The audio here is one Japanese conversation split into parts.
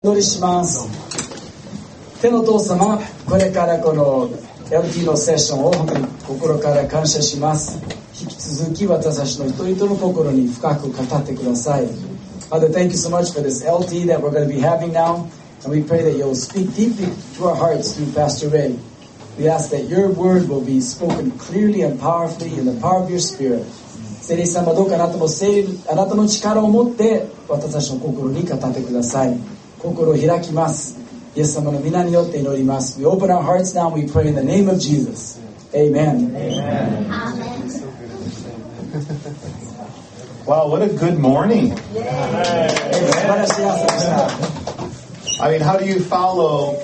お祈りします。天のお父様、これからこの LT のセッションを本当に心から感謝します。引き続き私たちの一人一人の心に深く語ってください。Father, thank you so much for this LT that we're going to be having now, and we pray that you'll speak deeply to our hearts through Pastor Ray. We ask that your word will be spoken clearly and powerfully in the power of your Spirit. 聖霊様、どうかあなたの力を持って私たちの心に語ってください。心を開きます。イエス様の皆によって祈ります。We open our hearts now and we pray in the name of Jesus. Amen. Amen. Wow, what a good morning. I mean, how do you follow,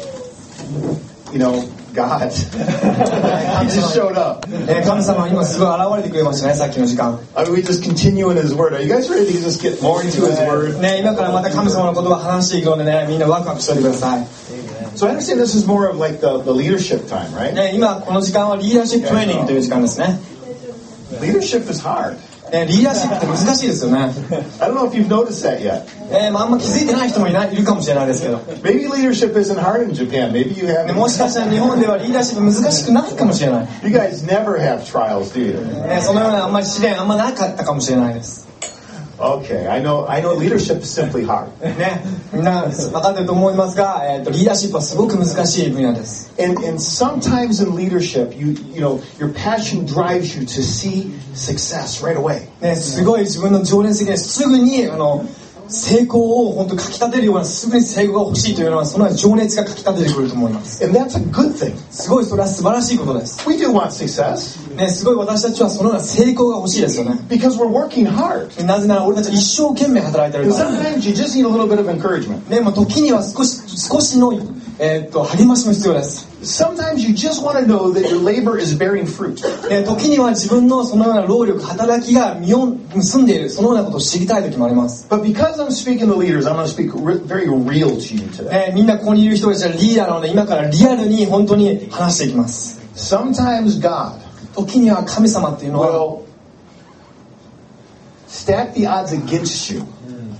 God? He just showed up. 神様は今すごい現れてくれましたね、さっきの時間。 I mean, we just continue in His Word. Are you guys ready to just get more into His Word? ね、今からまた神様の言葉を話していくのでね、みんなワクワクしておいてください。 So I understand this is more of like the leadership time, right? ね、今この時間はリーダーシップトレーニングという時間ですね。 Leadership is hard. リーダーシップって難しいですよね。 I don't know if you've noticed that yet. あんま気づいてない人もいるかもしれないですけど。 Maybe leadership isn't hard in Japan. Maybe you have. もしかしたら日本ではリーダーシップ難しくないかもしれない。 You guys never have trials, do you? そのようなあんまり試練あんまなかったかもしれないです。 Okay, I know leadership is simply hard. ね、みんな分かってると思いますが、リーダーシップはすごく難しい分野です。 And sometimes in leadership, you know, your passion drives you to see success right away. ね、すごい自分の情熱的ですぐに成功を本当かき立てるようなすぐに成功が欲しいというのはその情熱がかき立ててくると思います。 And that's a good thing. すごいそれは素晴らしいことです。 We do want success. ね、すごい私たちはそのような成功が欲しいですよね。 Because we're working hard. なぜなら俺たちは一生懸命働いてるから。 Sometimes you just need a little bit of encouragement. ね、もう時には少しの励ましも必要です。 Sometimes you just want to know that your labor is bearing fruit. 時には自分のそのような労力、働きが実を結んでいる、そのようなことを知りたい時もあります。 But because I'm speaking to leaders, I'm going to speak very real to you today. みんなここにいる人たちはリーダーなので、今からリアルに本当に話していきます。 Sometimes God 時には神様っていうのは will stack the odds against you.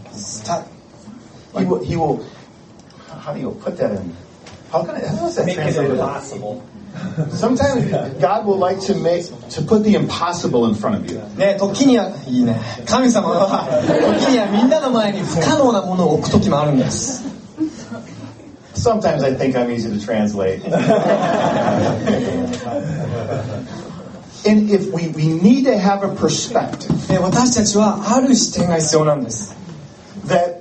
He will. How do you put that in? How does that translate? Sometimes God will like to put the impossible in front of you. ね、時にはいいね。神様は時にはみんなの前に不可能なものを置く時もあるんです。 Sometimes I think I'm easy to translate. And if we need to have a perspective. 私たちはある視点が必要なんです。 That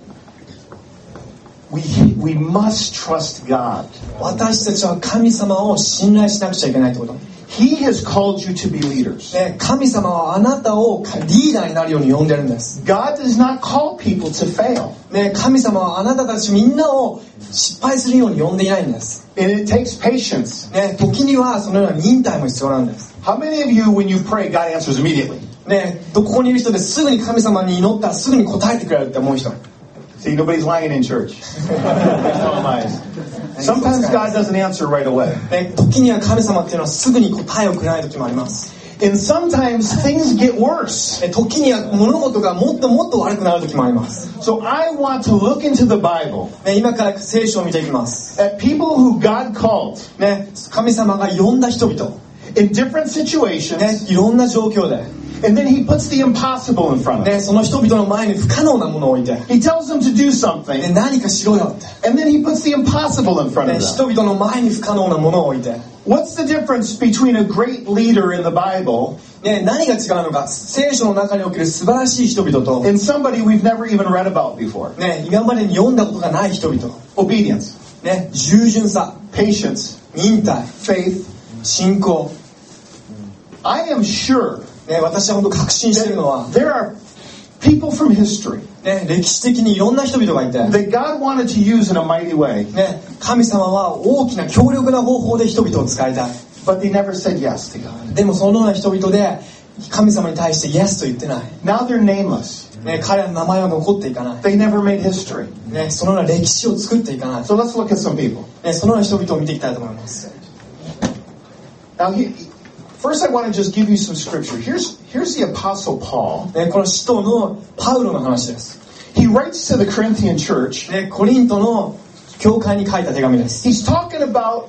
we must trust God. 私たちは神様を信頼しなくちゃいけないってこと。 He has called you to be leaders. 神様はあなたをリーダーになるように呼んでるんです。 God does not call people to fail. 神様はあなたたちみんなを失敗するように呼んでいないんです。 And it takes patience. 時にはそのような忍耐も必要なんです。 How many of you, when you pray, God answers immediately? ここにいる人ですぐに神様に祈ったらすぐに答えてくれるって思う人。 See, nobody's lying in church. No lies. Sometimes God doesn't answer right away. 時には神様っていうのはすぐに答えをくれない時もあります。 And sometimes things get worse. 時には物事がもっともっと悪くなる時もあります。 So I want to look into the Bible. 今から聖書を見ていきます。 At people who God called. 神様が呼んだ人々。 In different situations. いろんな状況で。 And then he puts the impossible in front of them. その人々の前に不可能なものを置いて。 He tells them to do something. 何かしろよって。 And then he puts the impossible in front of them. 人々の前に不可能なものを置いて。 What's the difference between a great leader in the Bible? 何が違うのか。聖書の中における素晴らしい人々と。 And somebody we've never even read about before. 今までに読んだことがない人々。 Obedience. 従順さ。 Patience. 忍耐。 Faith. 信仰。 I am sure. 私は本当確信しているのは There are people from history 歴史的にいろんな人々がいて that God wanted to use in a mighty way 神様は大きな強力な方法で人々を使いたい But they never said yes to God でもそのような人々で神様に対して Yes と言ってない Now they're nameless 彼らの名前は残っていかない They never made history そのような歴史を作っていかない So let's look at some people そのような人々を見ていきたいと思います Now First, I want to just give you some scripture. Here's the Apostle Paul. この使徒のパウロの話です。 He writes to the Corinthian church. コリントの教会に書いた手紙です。 He's talking about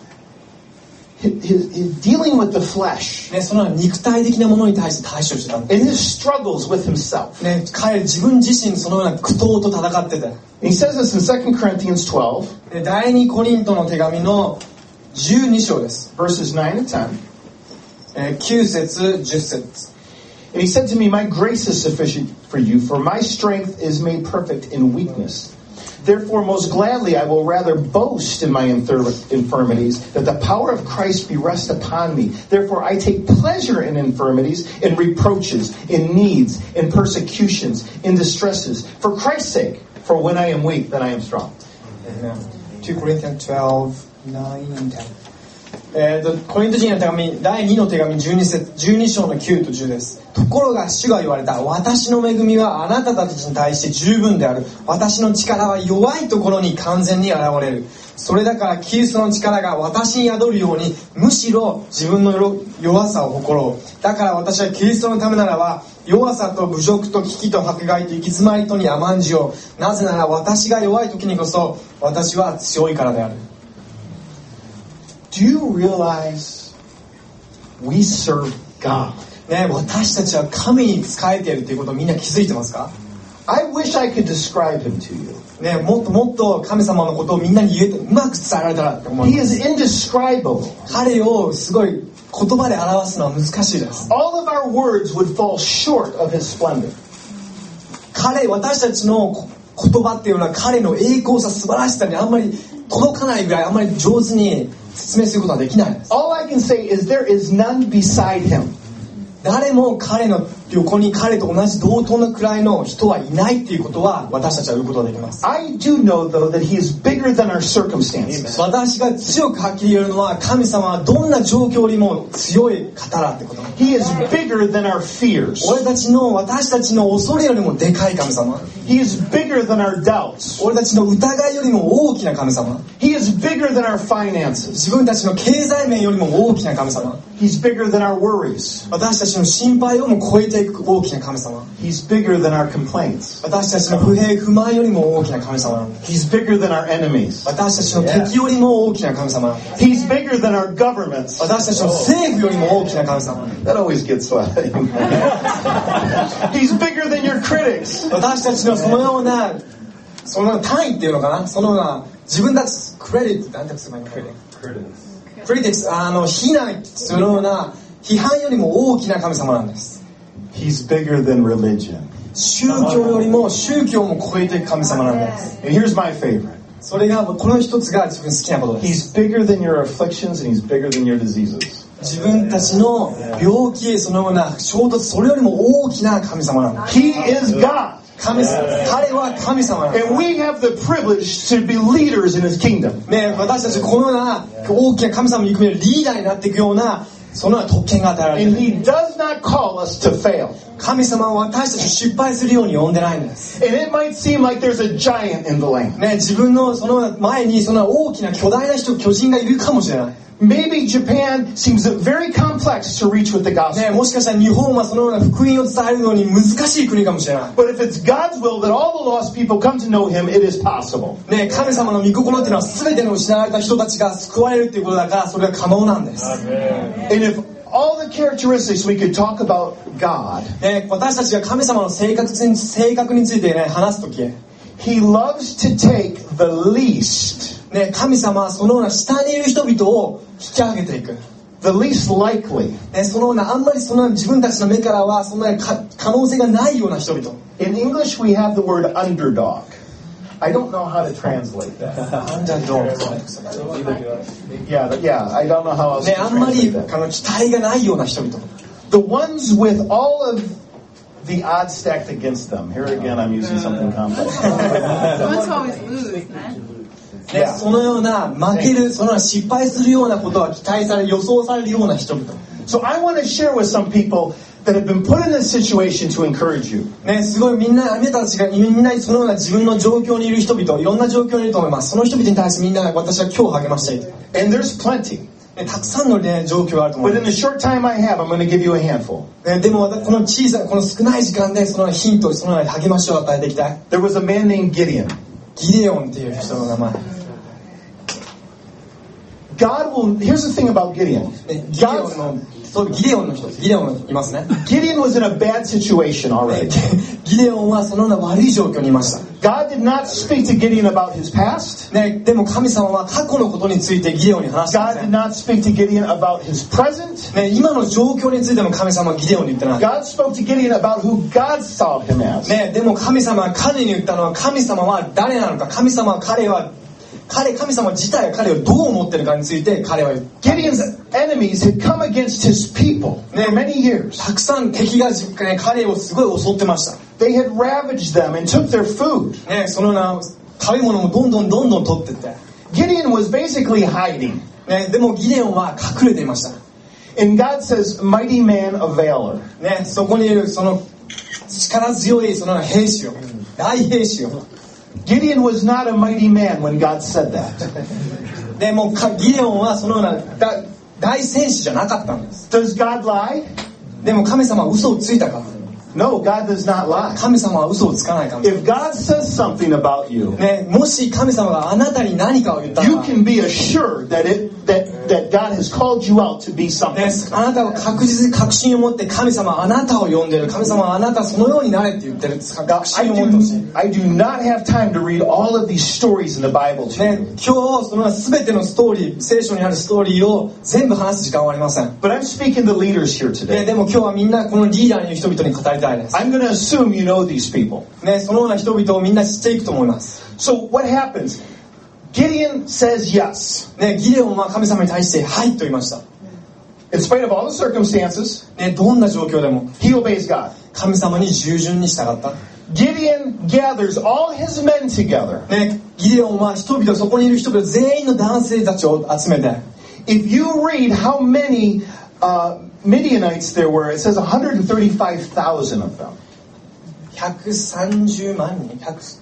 his dealing with the flesh. ね、その肉体的なものに対して対処してたんです。 And his struggles with himself. ね、彼自分自身そのような苦闘と戦ってて。 He says this in 2 Corinthians 12. で、第2コリントの手紙の12章です。 Verses 9 and 10. 9節10節。 And he said to me, My grace is sufficient for you, for my strength is made perfect in weakness. Therefore, most gladly I will rather boast in my infirmities, that the power of Christ be rest upon me. Therefore, I take pleasure in infirmities, in reproaches, in needs, in persecutions, in distresses, for Christ's sake. For when I am weak, then I am strong. 2 Corinthians 12, 9 and 10。コリント人への手紙第2の手紙12章の9と10です。ところが主が言われた。私の恵みはあなたたちに対して十分である。私の力は弱いところに完全に現れる。それだからキリストの力が私に宿るように、むしろ自分の弱さを誇ろう。だから私はキリストのためならば弱さと侮辱と危機と迫害と行き詰まりとに甘んじよう。なぜなら私が弱い時にこそ私は強いからである。 Do you realize we serve God? ね、私たちは神に仕えているということをみんな気づいてますか？ I wish I could describe him to you. ね、もっともっと神様のことをみんなに言えてうまく伝えられたらって思い He ます。 is indescribable. 彼をすごい言葉で表すのは難しいです。 All of our words would fall short of his splendor. 私たちの言葉っていうのは彼の栄光さ素晴らしさにあんまり届かないぐらいあんまり上手に説明することはできないです。 All I can say is there is none beside him. 誰も彼の横に彼と同じ同等のくらいの人はいないっていうことは私たちは言うことができます。 I do know though that he is bigger than our circumstances. 私が強くはっきり言えるのは神様はどんな状況よりも強い方だってこと。 He is bigger than our fears. 私たちの恐れよりもでかい神様。 He is bigger than our doubts. 俺たちの疑いよりも大きな神様。 He is bigger than our finances. 自分たちの経済面よりも大きな神様。 He's bigger than our worries. 私たちの心配をも超えていく大きな神様。 He's bigger than our complaints. 私たちの不平不満よりも大きな神様なんです。 He's bigger than our enemies. 私たちの敵よりも大きな神様なんです。 He's bigger than our governments. 私たちの政府よりも大きな神様なんです。 That always gets sweaty. He's bigger than your critics. 私たちのそのような単位っていうのかな、そのような自分たちクレディットって何て言えばいいの？クリティクス非難するような批判よりも大きな神様なんです。 He's bigger than religion. 宗教も超えていく神様なんです。 And here's my favorite. それがこの一つが自分好きなことです。 He's bigger than your afflictions and he's bigger than your diseases. 自分たちの病気そのような衝突それよりも大きな神様なんです。 He is God. 彼は神様なんです。 And we have the privilege to be leaders in his kingdom. ね、私たちこのような大きな神様に行く上でリーダーになっていくようなそのような特権が与えられてい And る。 he does not call us to fail. 神様は私たちを失敗するように呼んでないんです。 And it might seem like there's a giant in the land. ね、自分のその前にその大きな巨大な巨人がいるかもしれない。 Maybe Japan seems very complex to reach with the gospel. ね、もしかしたら日本はそのような福音を伝えるのに難しい国かもしれない。 But if it's God's will that all the lost people come to know him, it is possible. ね、神様の御心っていうのは全ての失われた人たちが救われるっていうことだからそれは可能なんです。 And if all the characteristics we could talk about God, ね、私たちが神様の性格について、ね、話すとき、ね、 he loves to take the least, 神様はそのような下にいる人々を引き上げていく。 the least likely. ね、そのようなあんまりその自分たちの目からはそんな可能性がないような人々。 In English, we have the word underdog. I don't know how to translate that. Yeah, I don't know how else to ね、あんまり translate that. 期待がないような人々。 The ones with all of the odds stacked against them. Here again, I'm using something complex. The ones who always lose, man. ね、そのような負ける、そのような失敗するようなことは期待され、予想されるような人々。 So I want to share with some people that have been put in this situation to encourage you. ね、すごいあなたたちがみんなそのような自分の状況にいる人々、いろんな状況にいると思います。その人々に対してみんな私は今日励ましたいと。 And there's plenty. ね、たくさんの、ね、状況があると思い But ま in す。 the short time I have, I'm going to give you a handful. ね、でもこの少ない時間でそのヒント、その励ましを与えていきたい。 There was a man named Gideon. ギデオンっていう人の名前。 God will, here's the thing about Gideon. ギデオンのそうギデオンの人ギデオンいますね Gideon was in a bad situation already. ギデオンはそのような悪い状況にいました God did not speak to Gideon about his past. ね、でも神様は過去のことについてギデオンに話してま God せ did ん、 not speak to Gideon about his present. ね、今の状況についても神様はギデオンに言ってない、 God spoke to Gideon about who God saw him as. ね、でも神様は彼に言ったのは神様は誰なのか神様自体が彼をどう思ってるかについて彼は言った Gideon's enemies had come against his people for many years. たくさん敵が、ね、彼をすごい襲ってました、 They had ravaged them and took their food. ね、そのような食べ物もどんどん取ってって、 Gideon was basically hiding. ね、でもギデオンは隠れていました、 And God says, mighty man of valor. ね、そこにいるその力強いそのような兵士を大兵士を Gideon was not a mighty man when God said that. でもギデオンはそのような大戦士じゃなかったんです。 Does God lie? でも神様は嘘をついたか No, God does not lie. 神様は嘘をつかない神様、 If God says something about you, ね、もし神様があなたに何かを言ったら、 you can be assured that God has called you out to be ね、 something. あなたは確信を持って神様はあなたを呼んでる、神様はあなたそのようになれって言ってる、確信を持ってほしい、 I do not have time to read all of these stories in the Bible to ね、 you. 今日その全てのストーリー聖書にあるストーリーを全部話す時間はありません、 But I'm speaking to leaders here ね、 today. でも今日はみんなこのリーダーにいる人々に語りたいです、 I'm going to assume you know these people. ね、そのような人々をみんな知っていくと思います、 So what happens? Gideon says yes. ね、ギデオンは神様に対してはいと言いました、 In spite of all the circumstances, ね、どんな状況でも he obeys God. 神様に従順に従った、 Gideon gathers all his men together. ね、ギデオンは人々そこにいる人々全員の男性たちを集めて、 If you read how many Midianites there were, it says 135,000 of them. 130万人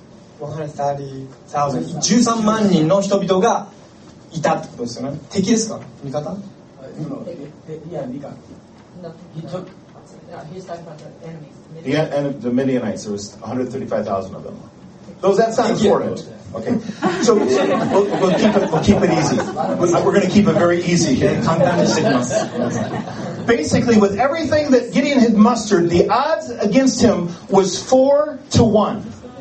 13万人の人々がいたってことですよね。敵ですか？味方？ Yeah, Mika. He took, he's talking about the enemies. And the Midianites, there was 135,000 of them. That's not important. Okay. So we'll keep it easy. We're going to keep it very easy here. 簡単にしていきます。 Basically, with everything that Gideon had mustered, the odds against him was 4-1.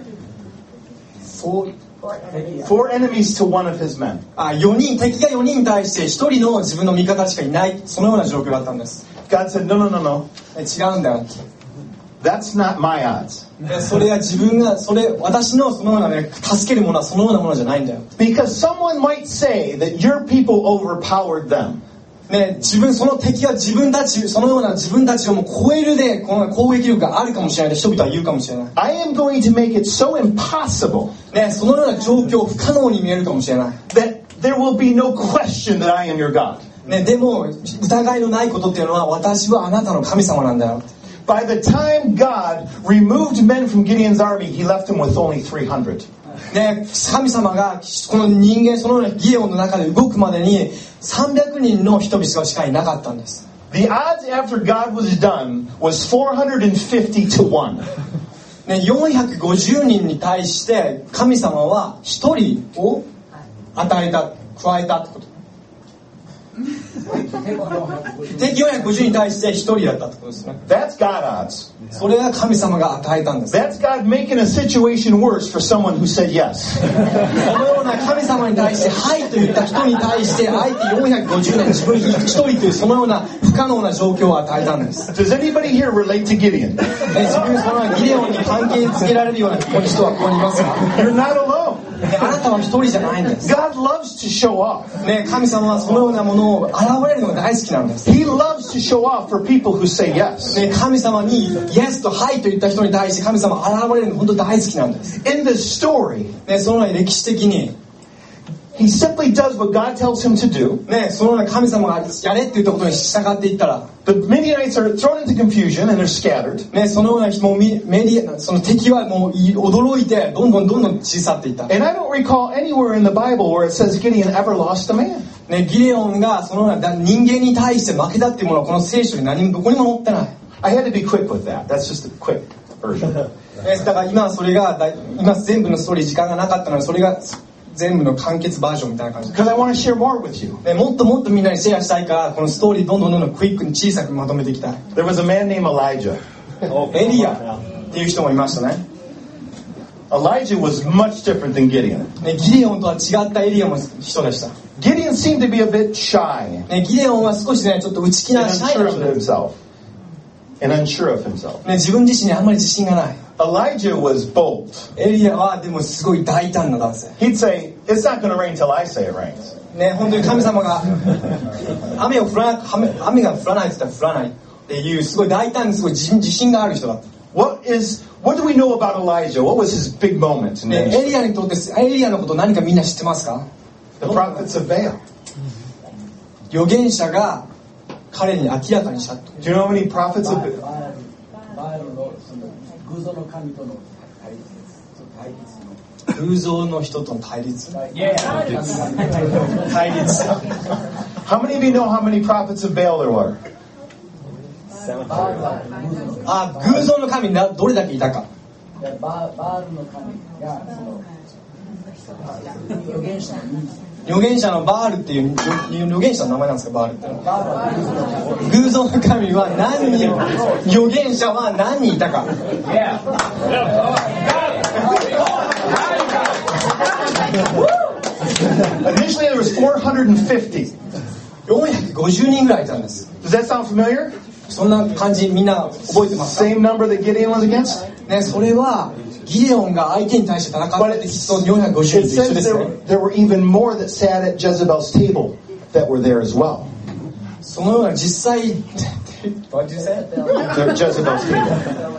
4 enemies to 1 of his men. 敵が4人に対して1人の自分の味方しかいない、そのような状況だったんです。 God said, no. 違うんだよ。 That's not my odds. それは私のそのようなね、助けるものはそのようなものじゃないんだよ。 Because someone might say that your people overpowered them. ね、その敵はそのような自分たちをもう超えるで、この攻撃力があるかもしれないで人々は言うかもしれない。 I am going to make it so impossible ね、そのような状況不可能に見えるかもしれない。 that there will be no question that I am your God. ね、でも疑いのないことっていうのは私はあなたの神様なんだよ。 By the time God removed men from Gideon's army, he left him with only 300. ね、神様がこの人間そのようなギデオンの中で動くまでに300人の人々しかいなかったんです。 The odds after God was done was 450-1. ね、450人に対して神様は1人を加えたってこと。敵450に対して1人だったってことですね。 That's God odds. それが神様が与えたんです。 That's God making a situation worse for someone who said yes. このような神様に対してはいと言った人に対してあえて450年自分1人というそのような不可能な状況を与えたんです。 Does anybody here relate to Gideon? 自分そのギデオンに関係づけられるようなこの人はここにいますか？ You're not alone. あなたは一人じゃないんです。 God loves to show off. ね、神様はそのようなものを現れるのが大好きなんです。 He loves to show off for people who say yes. ね、神様にイエスとはいと言った人に対して神様は現れるのが本当大好きなんです。 In this story, ね、そのような歴史的に he simply does what God tells him to do. ね、そのような神様がやれって言ったことに従っていったら、 The Midianites are thrown into confusion and they're scattered. ね、そのような人もその敵はもう驚いてどんどん小さっていった。 And I don't recall anywhere in the Bible where it says Gideon ever lost a man. ね、ギデオンがそのような人間に対して負けたっていうものはこの聖書にどこにも載ってない。 I had to be quick with that. That's just a quick version. だから今それが今全部のストーリー時間がなかったのでそれが全部の完結バージョンみたいな感じで、 Because I want to share more with you. ね、もっともっとみんなにシェアしたいからこのストーリーどんどんクイックに小さくまとめていきたい。 There was a man named Elijah. エリアっていう人もいましたね。 Elijah was much different than Gideon. ね、ギデオンとは違ったエリアの人でした。 Gideon seemed to be a bit shy ね、ギデオンは少しねちょっと内気 and なシャイ unsure な of 人です。 himself. And unsure of himself. ね、自分自身にあんまり自信がない。 Elijah was bold. エリアはでもすごい大胆な男性。 He'd say, "It's not going to rain till I say it rains." ね、本当に神様が雨が降らないって言ったら降らないっていうすごい大胆にすごい自信がある人だった。 What do we know about Elijah? What was his big moment in ね、 ministry? エリアにとってエリアのこと何かみんな知ってますか？ The prophets of Baal. 預言者が彼に明らかにしたと。 Do you know how many prophets of バ Baal? ールのその偶像の神との対立です。その対立の偶像の人との対立。対立。 How many of you know how many prophets of Baal there were? あ、偶像の神がどれだけいたか。 バールの神がその預言者の人数。 預言者のバールっていう預言者の名前なんですか？バールってのは。 バールは偶像の神は何人、預言者は何人いたか。 Initially there was 450. 450人ぐらいいたんです。 Does that sound familiar? そんな感じみんな覚えてますか？ Same number that Gideon was against? ね、それはギデオンが相手に対して戦ってきっと450人 It と一緒 says ですね。 there were even more that sat at Jezebel's table that were there as well. そのような実際 They're Jezebel's table.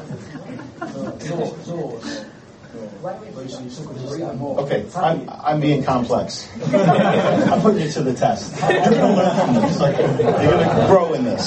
Okay, I'm being complex. I'm putting you to the test. You're going to learn from this. You're going to grow in this.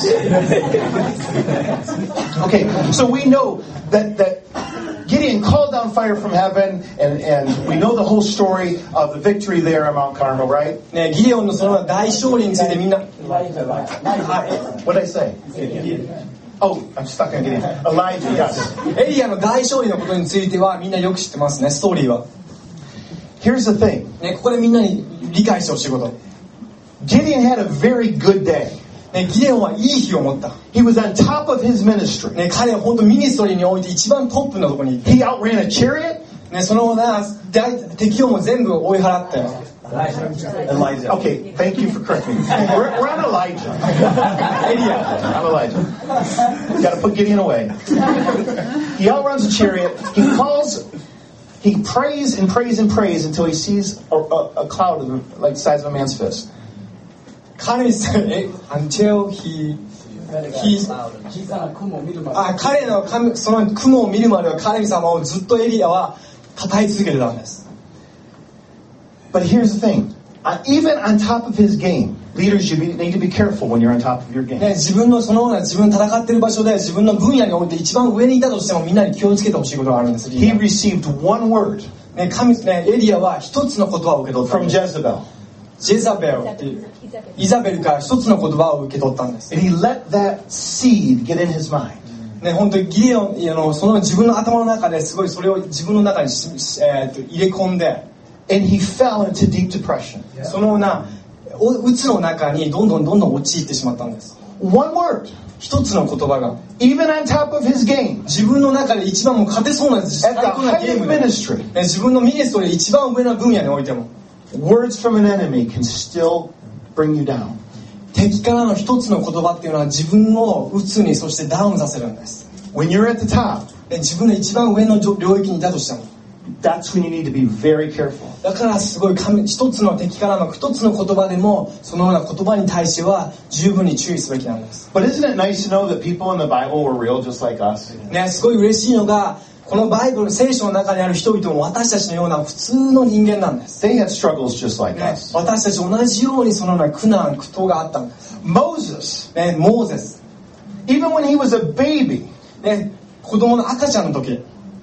Okay, so we know that Gideon called down fire from heaven, and we know the whole story of the victory there at Mount Carmel, right? ね、ギデオンのその大勝利についてみんな What did I say? Oh, I'm stuck on Gideon. Elijah, yes. エリアの大勝利のことについてはみんなよく知ってますね、ストーリーは。 Here's the thing. ね、ここでみんなに理解してほしいこと。 Gideon had a very good day. ね、ギデオンはいい日を持った。 He was on top of his ministry. ね、彼は本当ミニストリーにおいて一番トップのところにいて、 He outran a chariot. ね、その敵をも全部追い払ったよ。 Elijah. Okay, thank you for correcting me. We're on Elijah. I'm Elijah. Got to put Gideon away. He outruns a chariot. He prays and prays and prays until he sees a cloud like the size of a man's fist. 彼さん、until he 小さな雲を見るまで。 彼のその雲を見るまでは神様をずっとエリアは叩い続けてたんです。 But here's the thing. Even on top of his game, leaders, you need to be careful when you're on top of your game. ね、自分のそのような自分戦ってる場所で自分の分野において一番上にいたとしてもみんなに気をつけてほしいことがあるんです。 He received one word ね、エリアは一つの言葉を受け取ったん from です。 Jezebel. ジェザベルっていうイザベルから一つの言葉を受け取ったんです。 And he let that seed get in his mind. ね、本当にギデオンその自分の頭の中ですごいそれを自分の中に入れ込んで、 And he fell into deep depression. そのような鬱の中にどんどん陥ってしまったんです。 One word. 一つの言葉が Even on top of his game. 自分の中で一番も勝てそうな At 最 the 高な height ゲー of ムで、ね、 ministry. 自分のミニストリー一番上の分野においても Words from an enemy can still bring you down. 敵からの一つの言葉っていうのは自分を鬱にそしてダウンさせるんです。 When you're at the top, 自分の一番上の領域にいたとしても that's when you need to be very careful. だからすごい一つの敵からの一つの言葉でもそのような言葉に対しては十分に注意すべきなんです。 But isn't it nice to know that people in the Bible were real just like us? ね、すごい嬉しいのがこのバイブル聖書の中にある人々も私たちのような普通の人間なんです。 They had struggles just like ね、 us. 私たち同じようにそのような苦難苦闘があったんです。 Moses, ね、モーゼス、 even when he was a baby, ね、子供の赤ちゃんの時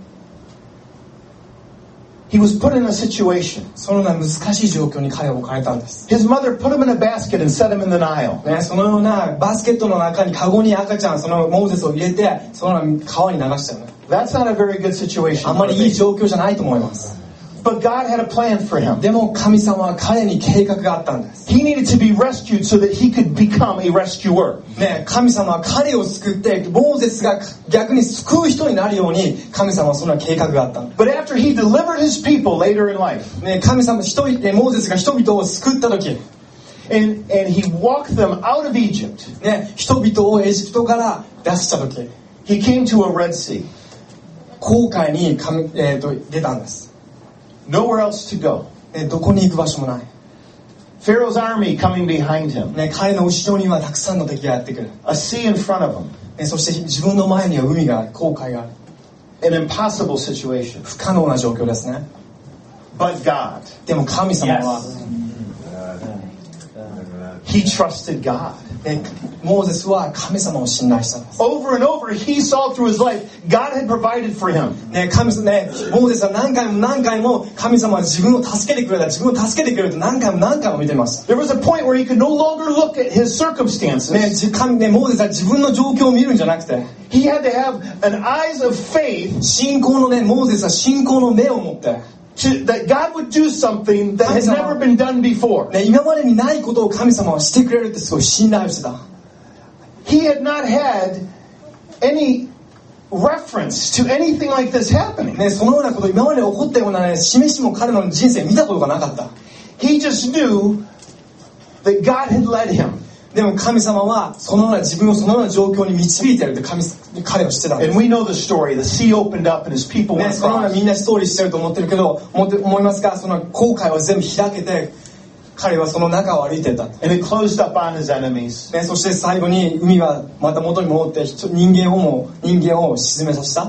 he was put in a situation. そのような難しい状況に彼を置かれたんです。 His mother put him in a basket and set him in the Nile. ね、そのようなバスケットの中にカゴに赤ちゃんそのモーゼスを入れてそのような川に流したよね。 That's not a very good situation. あんまりいい状況じゃないと思います。 But God had a plan for him. でも神様は彼に計画があったんです。 He needed to be rescued so that he could become a rescuer. ね、神様は彼を救って、モーゼスが逆に救う人になるように、神様はそんな計画があったんです。 But after he delivered his people later in life, ね、神様モーゼスが人々を救った時、 and he walked them out of Egypt, ね、人々をエジプトから出した時、 he came to a Red Sea. 紅海に出たんです。 Nowhere else to go. どこに行く場所もない。 Pharaoh's army coming behind him. ね、彼の後ろにはたくさんの敵がやってくる。 A sea in front of him. ね、そして自分の前には海がある、紅海がある。 An impossible situation. 不可能な状況ですね。 But God. でも神様は、 He trusted God. ね、モーゼスは神様を信頼したんです。 Over and over, he saw through his life, God had provided for him. ね、モーゼスは何回も神様は自分を助けてくれた、自分を助けてくれると何回も見てました。 There was a point where he could no longer look at his circumstances. モーゼスは自分の状況を見るんじゃなくて、 He had to have an eyes of faith 信仰のね、モーゼスは信仰の目を持って、 that God would do something that has never been done before. ね、今までにないことを神様はしてくれるってすごい信頼をしてた。 He had not had any reference to anything like this happening. ね、そのようなこと今まで起こったようなね、示しも彼の人生見たことがなかった。 He just knew that God had led him. でも神様はそのような自分をそのような状況に導いているって彼を知ってたんです。 And we know the story. The sea opened up and his people went ね、そのような across. みんなストーリーしてると思ってるけど、思いますか？その紅海を全部開けて、彼はその中を歩いていた。 And it closed up on his enemies. ね、そして最後に海はまた元に戻って人間を沈めさせた。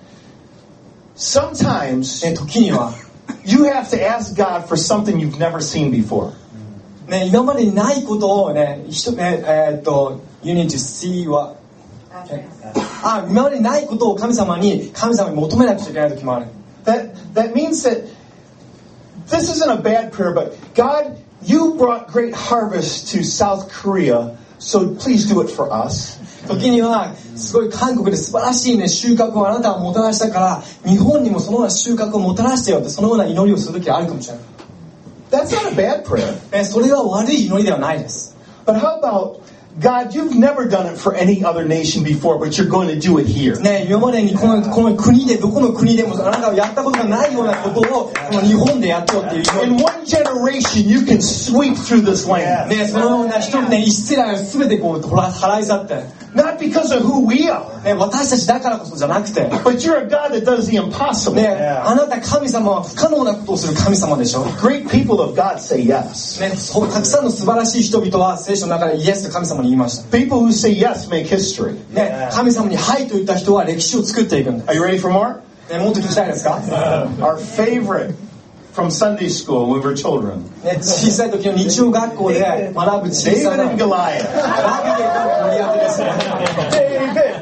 Sometimes ね、時には、 you have to ask God for something you've never seen before. ね、今までにないことをね、you need to see what 今までにないことを神様に求めなくちゃいけない時もある。 That means that this isn't a bad prayer, but God, you brought great harvest to South Korea, so please do it for us. 時にはすごい韓国で素晴らしいね収穫をあなたはもたらしたから日本にもそのような収穫をもたらしてよってそのような祈りをする時はあるかもしれない。 That's not a bad prayer. それは悪い祈りではないです。 But how about God, you've never done it for any other nation before, but you're going to do it here. ね、今までにこの国でどこの国でもあなたがやったことがないようなことをこの日本でやってよっていう祈り。 In one generation, you can sweep through this land. ね、そのような人ね一世代を全てこう払い去って。 Not because of who we are. ね、私たちだからこそじゃなくて。 But you're a God that does the impossible. ね、あなた神様は不可能なことをする神様でしょ。 Great people of God say yes. ね、たくさんの素晴らしい人々は聖書の中でイエスと神様に言いました。 People who say yes make history. ね、神様にはいと言った人は歴史を作っていくんだ。 Are you ready for more? ね、もっと聞きたいですか？ Our favorite from Sunday school when we were children. ね、小さい時の日曜学校で学ぶ小さ David な and Goliath. ダビデとゴリアテですね。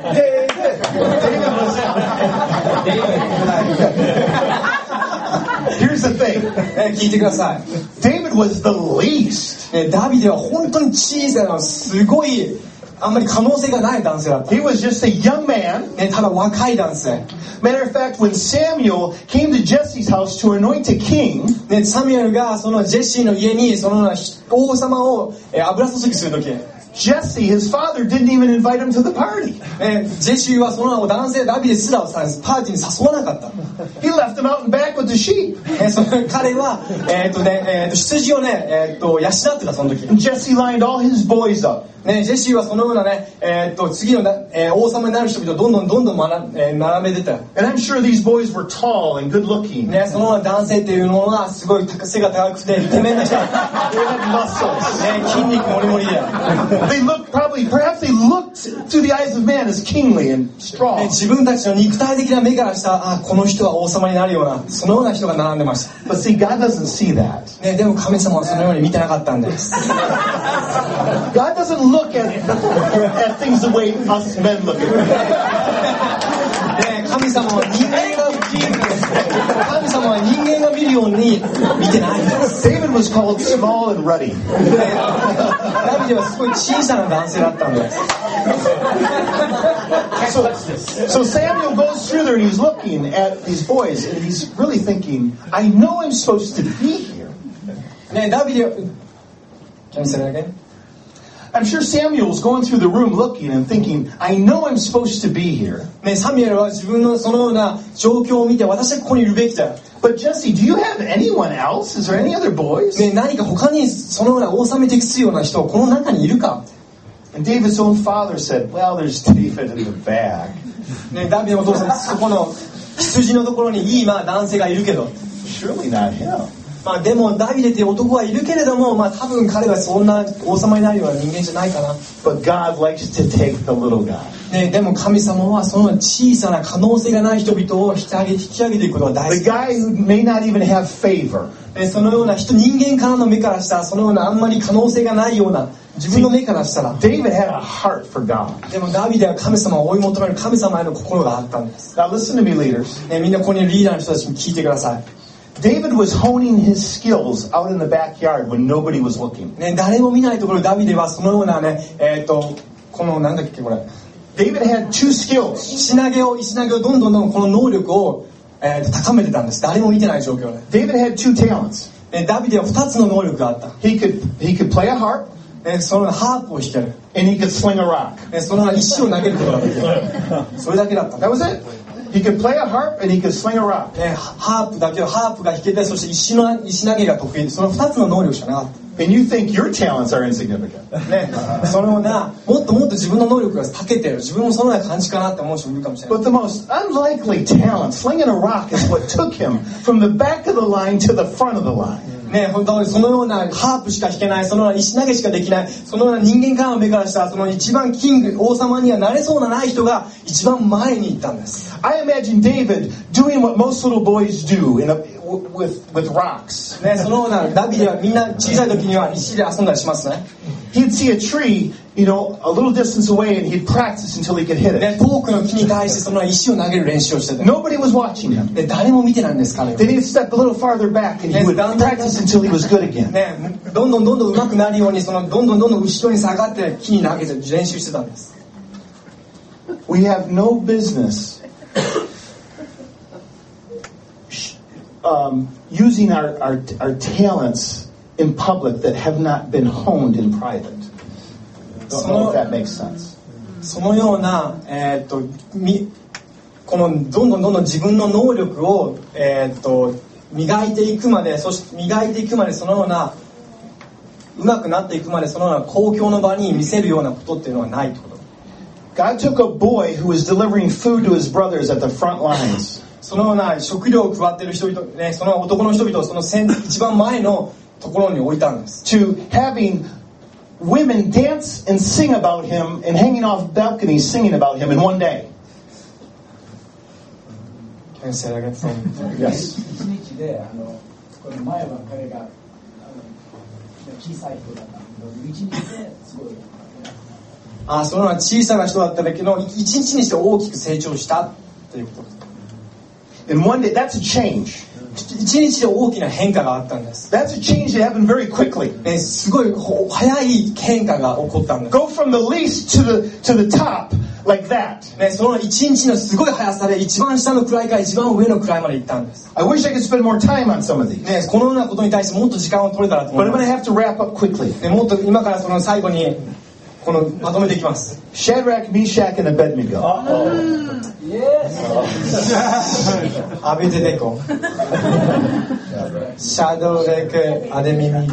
Here's the thing. 聞いてください。 David was the least. ダビデは本当に小さなすごいあんまり可能性がない男性だった。 He was just a young man. ね、ただ若い男性。 Matter of fact, when Samuel came to Jesse's house to anoint a king, ね、サミュエルがそのジェシーの家にその王様を油注ぎするとき。 Jesse, his father, didn't even invite him to the party. ジェシーはその男性ダビデすらをパーティーに誘わなかった。 He left him out in back with the sheep. その彼は羊をね養ってたその時。 And Jesse lined all his boys up. ね、ジェシーはそのようなね次の王様になる人々をどんどん並べてたよ。 And I'm sure these boys were tall and good looking. ね、そのような男性っていうのはすごい背が高くてイケメンな人だった。 They had muscles. ね、筋肉もりもりで。 Perhaps they looked through the eyes of man as kingly and ね、 strong. 自分たちの肉体的な目からしたこの人は王様になるようなそのような人が並んでました。 But see, God doesn't see that. ね、でも神様はそのように見てなかったんです。 God doesn't look at things the way us men look at them. ね、神様は人間が見るように見てないんです。 David was called small and ruddy. ダビデはすごい小さな男性だったんです。 So Samuel goes through there and he's looking at these boys and he's really thinking, I know I'm supposed to be here. ね、ダビデ、Can you say that again? I'm sure Samuel's going through the room looking and thinking, I know I'm supposed to be here. ね、サミュエルは自分のそのような状況を見て、私はここにいるべきだよ。 But Jesse, do you have anyone else? Is there any other boys? ね、何か他にそのような王様に適するような人、この中にいるか。 And David's own father said, well, there's David in the back. ね、ダビデのお父さん、そこの羊のところにいい男性がいるけど。 Surely not him. でもダビデという男はいるけれども、多分彼はそんな王様になるような人間じゃないかな。 But God likes to take the little guy. ね、でも神様はその小さな可能性がない人々を引き上げていくことが大好き。 The guy who may not even have favor. そのような人間からの目からしたらそのようなあんまり可能性がないような自分の目からしたら David had a heart for God. でもダビデは神様を追い求める神様への心があったんです。 Now listen to me, leaders. ね、みんなここにいるリーダーの人たちに聞いてください。 David was honing his skills out in the backyard when nobody was looking. ね、誰も見ないところダビデはそのようなね、このなんだっけこれ。 David had two skills. 石投げをどんどんこの能力を、高めてたんです。誰も見てない状況で。 David had two talents. ダビデは2つの能力があった。 He could play a harp. そのハープを弾ける。 And he could sling a rock. その石を投げることができる。それだけだった。 That was it. He could play a harp and he could sling a rock. ハープだけはハープが弾けて、そして石投げが得意。その2つの能力しかなかった。 And you think your talents are insignificant. ね、そのようなもっと自分の能力が長けてる自分もそのような感じかなって思う人もいるかもしれない。 But the most unlikely talent, slinging a rock, is what took him from the back of the line to the front of the line. ね、本当にそのようなハープしか弾けない、そのような石投げしかできない、そのような人間からの目からしたらその一番王様にはなれそうなない人が一番前に行ったんです。 I imagine David doing what most little boys do with rocks. ね、そのようなダビデはみんな小さい時には石で遊んだりしますね。 He'd see a tree, a little distance away, and he'd practice until he could hit it. ね、遠くの木に対してその石を投げる練習をしてて。 Nobody was watching him. で、誰も見てないんです彼は。 Then he'd step a little farther back, and he would practice until he was good again. ね、どんどん上手くなるようにどんどん後ろに下がって木に投げて練習してたんです。 We have no business using our talents in public that have not been honed in private. Don't know if that makes sense. そのような、このどんどん自分の能力を、磨いていくまでそのような上手くなっていくまでそのような公共の場に見せるようなことっていうのはないってこと。 God took a boy who was delivering food to his brothers at the front lines. そのような食料を配っている人々、ね、その男の人々をその一番前のところに置いたんです。 To having women dance and sing about him and hanging off balconies singing about him in one day. Can you say that again? Yes. 一日でこの前は彼が小さい人だったんだけど一日ですごい。 そのような小さな人だったんだけど一日にして大きく成長したということです。 In one day, that's a change. 一日で大きな変化があったんです。 That's a change that happened very quickly. すごい早い変化が起こったんです。 Go from the least to the top like that. その一日のすごい速さで一番下の位から一番上の位まで行ったんです。 I wish I could spend more time on some of these. このようなことに対してもっと時間を取れたらと思 But い I'm ま going す。 to have to wrap up quickly. もっと今からその最後にまとめていきます。 Shadrach, Meshach, and Abednego. アベデデコ。シャドレクアデミミコ。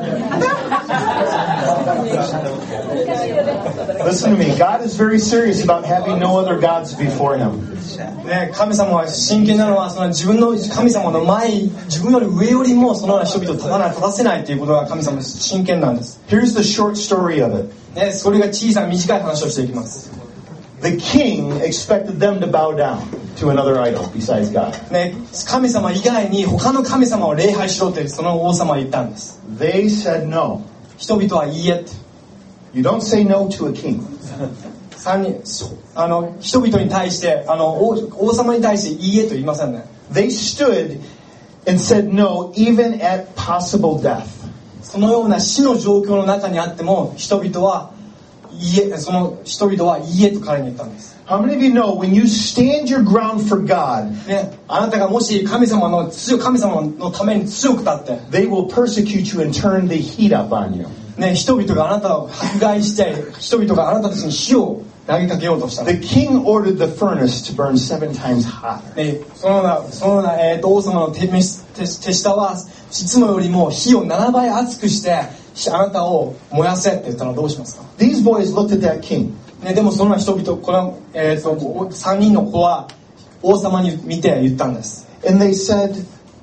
Listen to me. God is very serious about having no other gods before him. ね、神様は真剣なのはその自分の神様の前自分より上よりもそのような人々を立たせないということが神様の真剣なんです。 Here's the short story of it. ね、それが小さな短い話をしていきます。 The king expected them to bow down to another idol besides God. ね、神様以外に他の神様を礼拝しろとその王様は言ったんです。 They said no. 人々はいいえって。 You don't say no to a king. 人々に対して王様に対していいえと言いませんね。 They stood and said no even at possible death. そのような死の状況の中にあっても人々はその人々はいいえと彼に言ったんです。 How many of you know when you stand your ground for God, ね、あなたがもし神様のために強く立って、 they will persecute you and turn the heat up on you. ね、人々があなたを迫害して、人々があなたたちに火を投げかけようとした。 The king ordered the furnace to burn 7 times hotter. ね、そのような、王様の手下は、いつもよりも火を7倍熱くして、あなたを燃やせって言ったらどうしますか？ These boys looked at that king. ね、でもその人々、この、3人の子は王様に見て言ったんです。 And they said,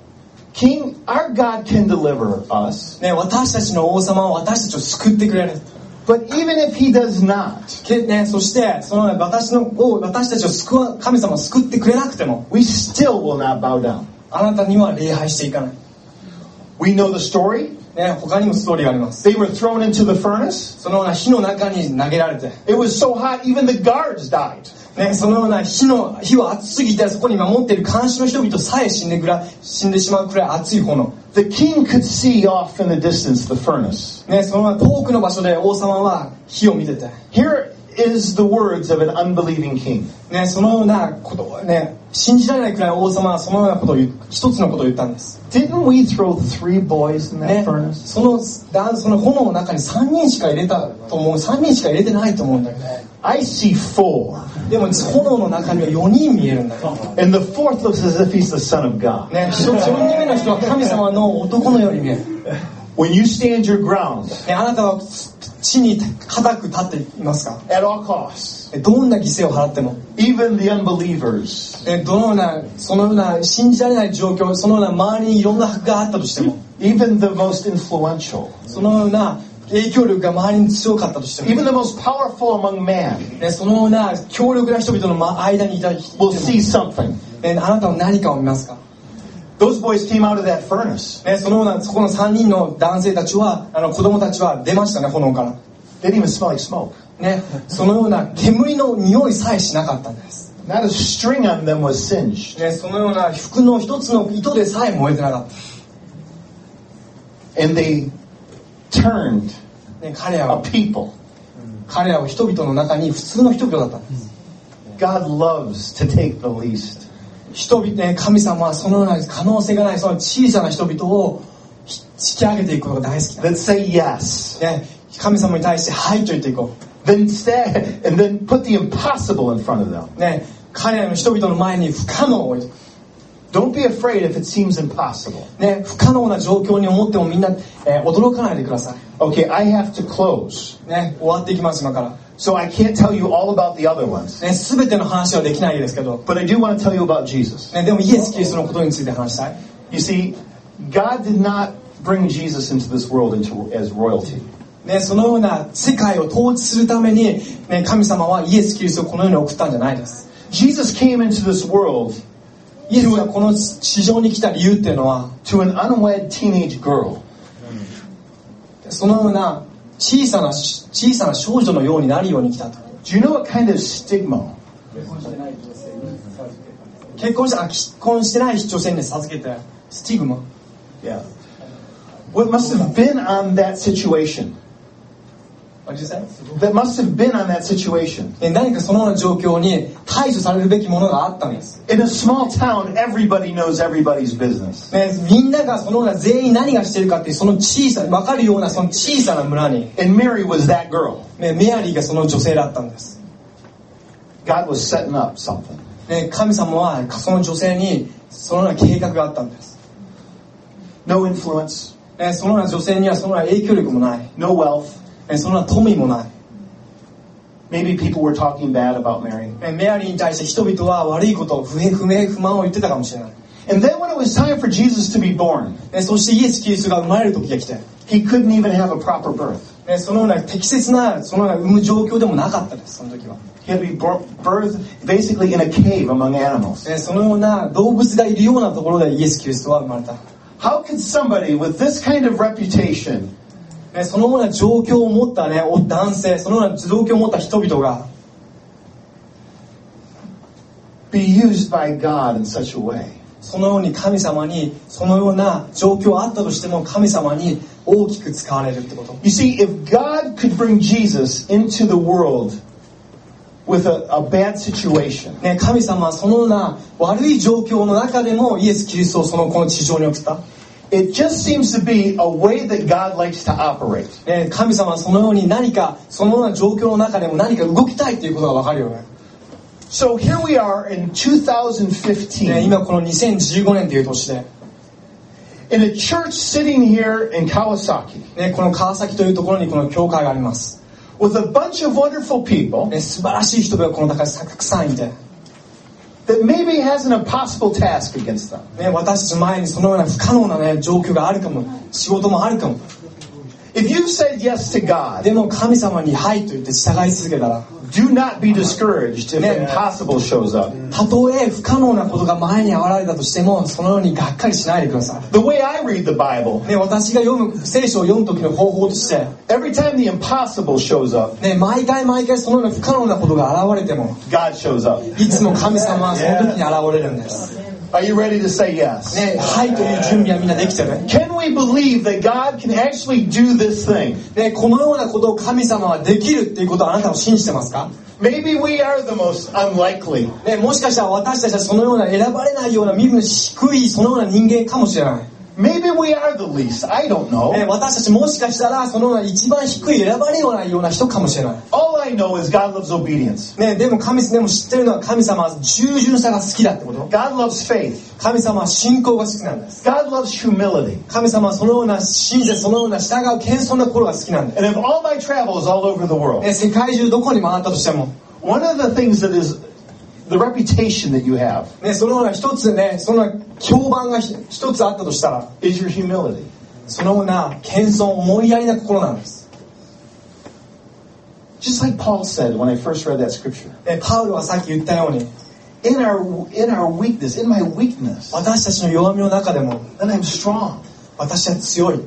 King, our God can deliver us. ね、私たちの王様は私たちを救ってくれる。 But even if he does not, ね、そしてその私たちを神様を救ってくれなくても、 we still will not bow down. あなたには礼拝していかない。 We know the story. ね、他にもストーリーがあります。 They were thrown into the furnace. そのような火の中に投げられて、 It was so hot, even the guards died. ね、そのような火は熱すぎて、そこに守っている監視の人々さえ死んでしまうくらい熱い炎。 The king could see off in the distance the furnace. ね、そのような遠くの場所で王様は火を見てて、 Here is the words of an unbelieving king. ね、そのようなことをね、信じられないくらい王様はそのようなことを一つのことを言ったんです。 Didn't we throw 3 boys in that ね、 furnace? その炎の中に3人しか入れてないと思うんだけど、 I see 4. でも炎の中には4人見えるんだよ。 And the fourth looks as if he's the son of God. ね、4人目の人は神様の男のように見える。 When you stand your ground ね、あなたは地に固く立っていますか？ at all costs, どんな犠牲を払っても、 even the unbelievers, どのようなそのような信じられない状況、そのような周りにいろんな迫があったとしても、 even the most influential, そのような影響力が周りに強かったとしても、 even the most powerful among man ね、そのような強力な人々の間にいた人 will も、 see something. ね、あなたの何かを見ますか？ Those boys came out of that furnace. ね、そこの3人の男性たちは、子供たちは出ましたね、炎から。 They didn't even smell like smoke. ね、そのような煙の匂いさえしなかったんです。 Not a string on them was singed. ね、そのような服の一つの糸でさえ燃えてなかった。 And they turned ね、彼ら a は people. 人々の中に普通の人々だったんです。 God loves to take the least. ね、神様はそのような可能性がないその小さな人々を引き上げていくことが大好きなんです。 That say yes. ね、神様に対してはいと言っていこう。 Then stand and then put the impossible in front of them. ね、彼らの人々の前に不可能を置いて、 Don't be afraid if it seems impossible. ね、不可能な状況に思ってもみんな、驚かないでください。 Okay, I have to close. ね、終わっていきます今から。 So I can't tell you all about the other ones. ね、全ての話はできないですけど、 But I do want to tell you about Jesus. ね、でもイエス・キリストのことについて話したい。 You see, God did not bring Jesus into this world as royalty. ね、そのような世界を統治するために、ね、神様はイエス・キリストをこの世に送ったんじゃないです。 Jesus came into this world イエスがこの地上に来た理由っていうのは、 to an unwed teenage girl. そのような小さな少女のようになるように来たと。 Do you know what kind of stigma? 結婚してない女性に授けて、スティグマ。 Yeah. What must have been on that situation? What did you say? That must have been on that situation. 何かそのような状況に対処されるべきものがあったんです。 In a small town, everybody knows everybody's business. ね、みんながそのような全員何がしているかっていうその分かるようなその小さな村に、 And Mary was that girl. ね、メアリーがその女性だったんです。 God was setting up something. ね、神様はその女性にそのような計画があったんです。 No influence, ね、そのような女性にはそのような影響力もない。 no wealth. ね、そのような富もない。 Maybe people were talking bad about Mary. ね、メアリーに対して人々は悪いことを不満を言ってたかもしれない。 And then when it was time for Jesus to be born, ね、そしてイエス・キリストが生まれる時が来て、 he couldn't even have a proper birth. ね、そのような適切なそのような産む状況でもなかったです。その時は、 He had to be birthed basically in a cave among animals. ね、そのような動物がいるようなところでイエス・キリストは生まれた。 How could somebody with this kind of reputation ね、そのような状況を持った、ね、男性、そのような状況を持った人々が be used by God in such a way? そのように神様にそのような状況あったとしても神様に大きく使われるってこと。 You see, if God could bring Jesus into the world with a bad situation, ね、神様はそのような悪い状況の中でもイエス・キリストをこの地上に送った。 it just seems to be a way that God likes to operate. ね、神様はそのように何かそのような状況の中でも何か動きたいということがわかるよね。 So here we are in 2015. ね、今この2015年という年で、 In a church sitting here in Kawasaki ね、この川崎というところにこの教会があります。 with a bunch of wonderful people ね、素晴らしい人がこの中にたくさんいて、 that maybe has an impossible task against them. ね、私たち前にそのような不可能な、ね、状況があるかも、仕事もあるかも。 If you said yes to God, でも神様にはいと言って従い続けたら、 do not be discouraged if impossible shows up. たとえ不可能なことが前に現れたとしても、そのようにがっかりしないでください。 The way I read the Bible, ね、私が聖書を読む時の方法として、 every time the impossible shows up, ね、毎回そのような不可能なことが現れても、 God shows up. いつも神様はその時に現れるんです。 Are you ready to say yes? ね、はいという準備はみんなできてる。 Can we believe that God can actually do this thing? ね、このようなことを神様はできるっていうことをあなたは信じてますか？ Maybe we are the most unlikely. ね、もしかしたら私たちはそのような選ばれないような身分の低いそのような人間かもしれない。 Maybe we are the least. I don't ね、 know. 私たちもしかしたらそのような一番低い選ばれないような人かもしれない。 All I know is God loves obedience. ね、でも知ってるのは神様は従順さが好きだってこと。 God loves faith. 神様は信仰が好きなんです。 God loves humility. 神様はそのような信じてそのような従う謙遜な心が好きなんです。 And if all my travel is all over the world, ね、世界中どこに回ったとしても、 one of the things that is the reputation that you have ね、そのような一つね、その評判が一つあったとしたら、 is your humility. そのような謙遜思いやりな心なんです。 Just like Paul said when I first read that scripture. ね、パウロはさっき言ったように、 In our weakness, in my weakness, 私たちの弱みの中でも then I'm strong. 私は強いって、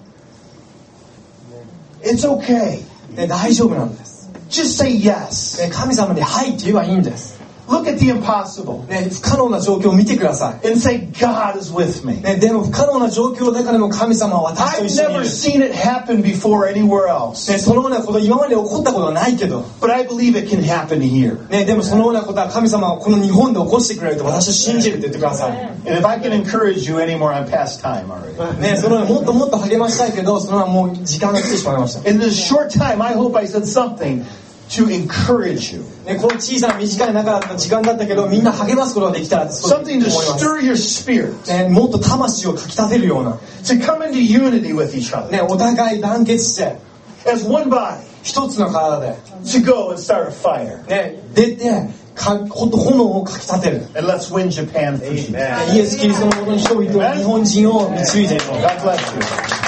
It's okay. ね、大丈夫なんです。 Just say yes. ね、神様にはいって言えばいいんです。 Look at the impossible ね、不可能な状況を見てくださ and say, God is with me. い。ね、でも不可能な状況の中でも神様は私と I've 一緒にい never る。 seen it happen before anywhere else. ね、そのようなこと今まで起こったことはないけど、 But I believe it can happen here. ね、でもそのようなことは神様はこの日本で起こしてくれると私は信じるって言ってください。 And if I can encourage you anymore, I'm past time already. ね、そのもっともっと励ましたいけど、そのもう時間が来てしまいました。 In this short time, I hope I said something to encourage you. ね、この小さな短い中だった時間だったけど、みんな励ますことができたらすごい思い Something to ます。 stir your spirit. ね、もっと魂をかき立てるような、 To come into unity with each other. ね、お互い団結して、 As one body. 一つの体で、 To go and start a fire. ね、出て、炎をかき立てる。 And let's win Japan for Jesus. イエス・キリストのもとに人々を、日本人を導いていこう。 God bless you.